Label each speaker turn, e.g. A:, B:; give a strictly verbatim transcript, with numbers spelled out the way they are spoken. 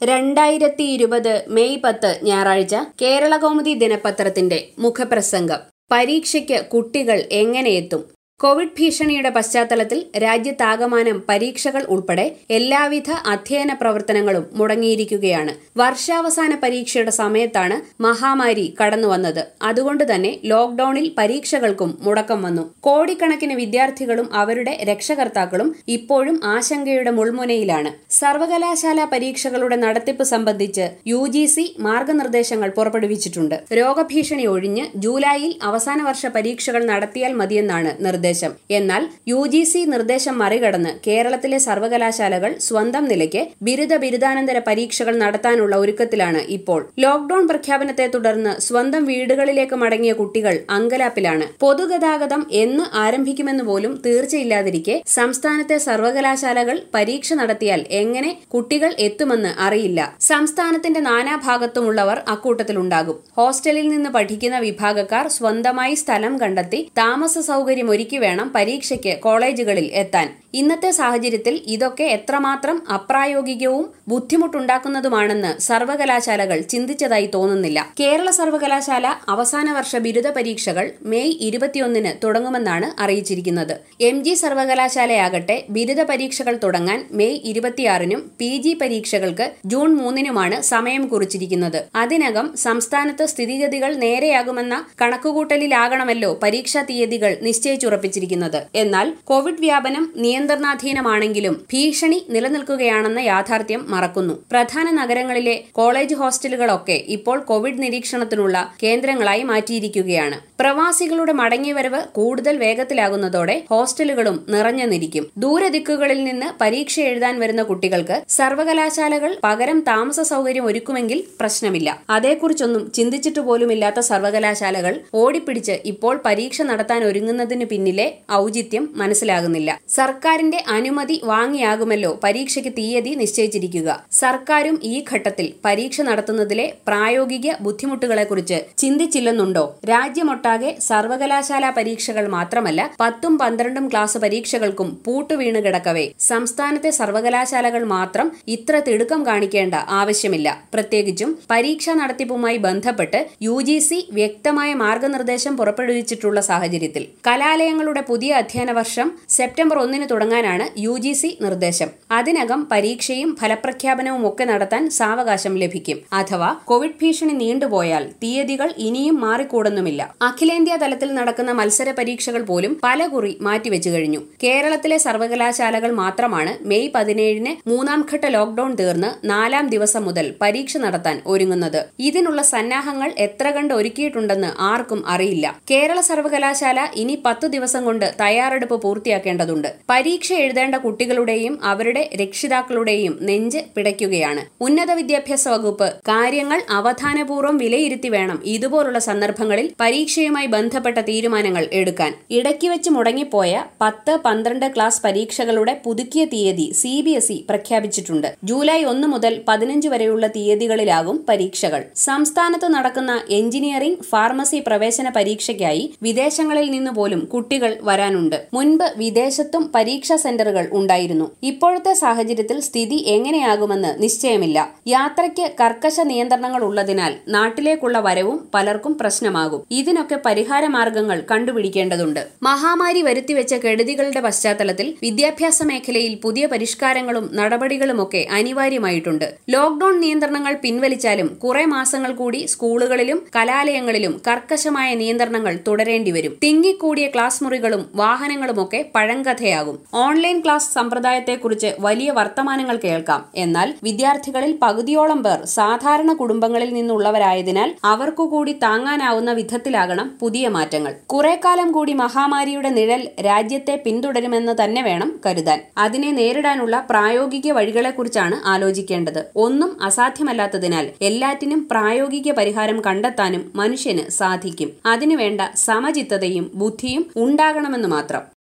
A: രണ്ടായിരത്തി ഇരുപത് മെയ് പത്ത് ഞായറാഴ്ച കേരളകൗമുദി ദിനപത്രത്തിന്റെ മുഖപ്രസംഗം. പരീക്ഷയ്ക്ക് കുട്ടികൾ എങ്ങനെ എത്തും? കോവിഡ് ഭീഷണിയുടെ പശ്ചാത്തലത്തിൽ രാജ്യത്താകമാനം പരീക്ഷകൾ ഉൾപ്പെടെ എല്ലാവിധ അധ്യയന പ്രവർത്തനങ്ങളും മുടങ്ങിയിരിക്കുകയാണ്. വർഷാവസാന പരീക്ഷയുടെ സമയത്താണ് മഹാമാരി കടന്നുവന്നത്. അതുകൊണ്ട് തന്നെ ലോക്ഡൌണിൽ പരീക്ഷകൾക്കും മുടക്കം വന്നു. കോടിക്കണക്കിന് വിദ്യാർത്ഥികളും അവരുടെ രക്ഷകർത്താക്കളും ഇപ്പോഴും ആശങ്കയുടെ മുൾമുനയിലാണ്. സർവകലാശാല പരീക്ഷകളുടെ നടത്തിപ്പ് സംബന്ധിച്ച് യു ജി സി മാർഗനിർദ്ദേശങ്ങൾ പുറപ്പെടുവിച്ചിട്ടുണ്ട്. രോഗഭീഷണി ഒഴിഞ്ഞ് ജൂലൈയിൽ അവസാന വർഷ പരീക്ഷകൾ നടത്തിയാൽ മതിയെന്നാണ് നിർദ്ദേശം. എന്നാൽ യു ജി സി നിർദ്ദേശം മറികടന്ന് കേരളത്തിലെ സർവകലാശാലകൾ സ്വന്തം നിലയ്ക്ക് ബിരുദ ബിരുദാനന്തര പരീക്ഷകൾ നടത്താനുള്ള ഒരുക്കത്തിലാണ് ഇപ്പോൾ. ലോക്ഡൌൺ പ്രഖ്യാപനത്തെ തുടർന്ന് സ്വന്തം വീടുകളിലേക്ക് മടങ്ങിയ കുട്ടികൾ അങ്കലാപ്പിലാണ്. പൊതുഗതാഗതം എന്ന് ആരംഭിക്കുമെന്ന് പോലും തീർച്ചയില്ലാതിരിക്കെ സംസ്ഥാനത്തെ സർവകലാശാലകൾ പരീക്ഷ നടത്തിയാൽ എങ്ങനെ കുട്ടികൾ എത്തുമെന്ന് അറിയില്ല. സംസ്ഥാനത്തിന്റെ നാനാഭാഗത്തുമുള്ളവർ അക്കൂട്ടത്തിലുണ്ടാകും. ഹോസ്റ്റലിൽ നിന്ന് പഠിക്കുന്ന വിഭാഗക്കാർ സ്വന്തമായി സ്ഥലം കണ്ടെത്തി താമസ സൗകര്യം ഒരുക്കി വേണം പരീക്ഷയ്ക്ക് കോളേജുകളിൽ എത്താൻ. ഇന്നത്തെ സാഹചര്യത്തിൽ ഇതൊക്കെ എത്രമാത്രം അപ്രായോഗികവും ബുദ്ധിമുട്ടുണ്ടാക്കുന്നതുമാണെന്ന് സർവകലാശാലകൾ ചിന്തിച്ചതായി തോന്നുന്നില്ല. കേരള സർവകലാശാല അവസാന വർഷ ബിരുദ പരീക്ഷകൾ മെയ് ഇരുപത്തിയൊന്നിന് തുടങ്ങുമെന്നാണ് അറിയിച്ചിരിക്കുന്നത്. എം ജി സർവകലാശാലയാകട്ടെ ബിരുദ പരീക്ഷകൾ തുടങ്ങാൻ മെയ് ഇരുപത്തിയാറിനും പി ജി പരീക്ഷകൾക്ക് ജൂൺ മൂന്നിനുമാണ് സമയം കുറിച്ചിരിക്കുന്നത്. അതിനകം സംസ്ഥാനത്ത് സ്ഥിതിഗതികൾ നേരെയാകുമെന്ന കണക്കുകൂട്ടലിലാകണമല്ലോ പരീക്ഷാ തീയതികൾ നിശ്ചയിച്ചുറപ്പിച്ചിരിക്കുന്നത്. എന്നാൽ കോവിഡ് വ്യാപനം നിയന്ത്രണാധീനമാണെങ്കിലും ഭീഷണി നിലനിൽക്കുകയാണെന്ന യാഥാർത്ഥ്യം മറക്കുന്നു. പ്രധാന നഗരങ്ങളിലെ കോളേജ് ഹോസ്റ്റലുകളൊക്കെ ഇപ്പോൾ കോവിഡ് നിരീക്ഷണത്തിനുള്ള കേന്ദ്രങ്ങളായി മാറ്റിയിരിക്കുകയാണ്. പ്രവാസികളുടെ മടങ്ങിവരവ് കൂടുതൽ വേഗത്തിലാകുന്നതോടെ ഹോസ്റ്റലുകളും നിറഞ്ഞുനിരിക്കും. ദൂരദിക്കുകളിൽ നിന്ന് പരീക്ഷ എഴുതാൻ വരുന്ന കുട്ടികൾക്ക് സർവകലാശാലകൾ പകരം താമസ സൗകര്യം ഒരുക്കുമെങ്കിൽ പ്രശ്നമില്ല. അതേക്കുറിച്ചൊന്നും ചിന്തിച്ചിട്ട് പോലുമില്ലാത്ത സർവകലാശാലകൾ ഓടിപ്പിടിച്ച് ഇപ്പോൾ പരീക്ഷ നടത്താൻ ഒരുങ്ങുന്നതിന് പിന്നിലെ ഔചിത്യം മനസ്സിലാകുന്നില്ല. സർക്കാരിന്റെ അനുമതി വാങ്ങിയാകുമല്ലോ പരീക്ഷയ്ക്ക് തീയതി നിശ്ചയിച്ചിരിക്കുക. സർക്കാരും ഈ ഘട്ടത്തിൽ പരീക്ഷ നടത്തുന്നതിലെ പ്രായോഗിക ബുദ്ധിമുട്ടുകളെക്കുറിച്ച് ചിന്തിച്ചില്ലെന്നുണ്ടോ? രാജ്യമൊട്ടാകെ സർവകലാശാല പരീക്ഷകൾ മാത്രമല്ല പത്തും പന്ത്രണ്ടും ക്ലാസ് പരീക്ഷകൾക്കും പൂട്ടുവീണ് കിടക്കവേ സംസ്ഥാനത്തെ സർവകലാശാലകൾ മാത്രം ഇത്ര തിടുക്കം കാണിക്കേണ്ട ആവശ്യമില്ല. പ്രത്യേകിച്ചും പരീക്ഷാ നടത്തിപ്പുമായി ബന്ധപ്പെട്ട് യു ജി സി വ്യക്തമായ മാർഗനിർദ്ദേശം പുറപ്പെടുവിച്ചിട്ടുള്ള സാഹചര്യത്തിൽ കലാലയങ്ങളുടെ പുതിയ അധ്യയന വർഷം സെപ്റ്റംബർ ഒന്നിന് തുടങ്ങാനാണ് യു ജി സി നിർദ്ദേശം. അതിനകം പരീക്ഷയും ഫലപ്രഖ്യാപനവും ഒക്കെ നടത്താൻ സാവകാശം ലഭിക്കും. അഥവാ കോവിഡ് ഭീഷണി നീണ്ടുപോയാൽ തീയതികൾ ഇനിയും മാറിക്കൂടുന്നുമില്ല. അഖിലേന്ത്യാ തലത്തിൽ നടക്കുന്ന മത്സര പരീക്ഷകൾ പോലും പലകുറി മാറ്റിവെച്ചു കഴിഞ്ഞു. കേരളത്തിലെ സർവകലാശാലകൾ മാത്രമാണ് മെയ് പതിനേഴിന് മൂന്നാം ഘട്ട ലോക്ഡൌൺ തീർന്ന് നാലാം ദിവസം മുതൽ പരീക്ഷ നടത്താൻ ഒരുങ്ങുന്നത്. ഇതിനുള്ള സന്നാഹങ്ങൾ എത്ര കണ്ട് ഒരുക്കിയിട്ടുണ്ടെന്ന് ആർക്കും അറിയില്ല. കേരള സർവകലാശാല ഇനി പത്തു ദിവസം കൊണ്ട് തയ്യാറെടുപ്പ് പൂർത്തിയാക്കേണ്ടതുണ്ട്. പരീക്ഷ എഴുതേണ്ട കുട്ടികളുടെയും അവരുടെ രക്ഷിതാക്കളുടെയും നെഞ്ച് പിടയ്ക്കുകയാണ്. ഉന്നത വിദ്യാഭ്യാസ വകുപ്പ് കാര്യങ്ങൾ അവധാനപൂർവ്വം വിലയിരുത്തി വേണം ഇതുപോലുള്ള സന്ദർഭങ്ങളിൽ പരീക്ഷയുമായി ബന്ധപ്പെട്ട തീരുമാനങ്ങൾ എടുക്കാൻ. ഇടയ്ക്ക് വെച്ച് മുടങ്ങിപ്പോയ പത്ത് പന്ത്രണ്ട് ക്ലാസ് പരീക്ഷകളുടെ പുതുക്കിയ തീയതി സി ബി എസ് ഇ പ്രഖ്യാപിച്ചിട്ടുണ്ട്. ജൂലൈ ഒന്ന് മുതൽ പതിനഞ്ച് വരെയുള്ള തീയതികളിലാകും പരീക്ഷകൾ. സംസ്ഥാനത്ത് നടക്കുന്ന എഞ്ചിനീയറിംഗ്, ഫാർമസി പ്രവേശന പരീക്ഷയ്ക്കായി വിദേശങ്ങളിൽ നിന്ന് പോലും കുട്ടികൾ വരാനുണ്ട്. മുൻപ് വിദേശത്തും പരീക്ഷാ സെന്ററുകൾ ഉണ്ടായിരുന്നു. ഇപ്പോഴത്തെ സാഹചര്യത്തിൽ സ്ഥിതി എങ്ങനെയാകുമെന്ന് നിശ്ചയമില്ല. യാത്രയ്ക്ക് കർക്കശ നിയന്ത്രണങ്ങൾ ഉള്ളതിനാൽ നാട്ടിലേക്കുള്ള വരവും പലർക്കും പ്രശ്നമാകും. ഇതിനൊക്കെ പരിഹാര മാർഗങ്ങൾ കണ്ടുപിടിക്കേണ്ടതുണ്ട്. മഹാമാരി വരുത്തിവെച്ച കെടുതികളുടെ പശ്ചാത്തലത്തിൽ വിദ്യാഭ്യാസ മേഖലയിൽ പുതിയ പരിഷ്കാരങ്ങളും നടപടികളുമൊക്കെ അനിവാര്യമായിട്ടുണ്ട്. ലോക്ഡൌൺ നിയന്ത്രണങ്ങൾ പിൻവലിച്ചാലും കുറെ മാസങ്ങൾ കൂടി സ്കൂളുകളിലും കലാലയങ്ങളിലും കർക്കശമായ നിയന്ത്രണങ്ങൾ തുടരേണ്ടിവരും. തിങ്ങിക്കൂടിയ ക്ലാസ് മുറികളും വാഹനങ്ങളുമൊക്കെ പഴങ്കഥയാകും. ഓൺലൈൻ ക്ലാസ് സമ്പ്രദായത്തെക്കുറിച്ച് വലിയ വർത്തമാനങ്ങൾ കേൾക്കാം. എന്നാൽ വിദ്യാർത്ഥികളിൽ പകുതിയോളം പേർ സാധാരണ കുടുംബങ്ങളിൽ നിന്നുള്ളവരായതിനാൽ അവർക്കുകൂടി താങ്ങാനാവുന്ന വിധത്തിലാകണം പുതിയ മാറ്റങ്ങൾ. കുറെ കാലം കൂടി മഹാമാരിയുടെ നിഴൽ രാജ്യത്തെ പിന്തുടരുമെന്ന് തന്നെ വേണം കരുതാൻ. അതിനെ നേരിടാനുള്ള പ്രായോഗിക വഴികളെക്കുറിച്ചാണ് ആലോചിക്കേണ്ടത്. ഒന്നും അസാധ്യമല്ലാത്തതിനാൽ എല്ലാറ്റിനും പ്രായോഗിക പരിഹാരം കണ്ടെത്താനും മനുഷ്യന് സാധിക്കും. അതിനുവേണ്ട സമചിത്തതയും ബുദ്ധിയും ഉണ്ടാകണമെന്ന് മാത്രം.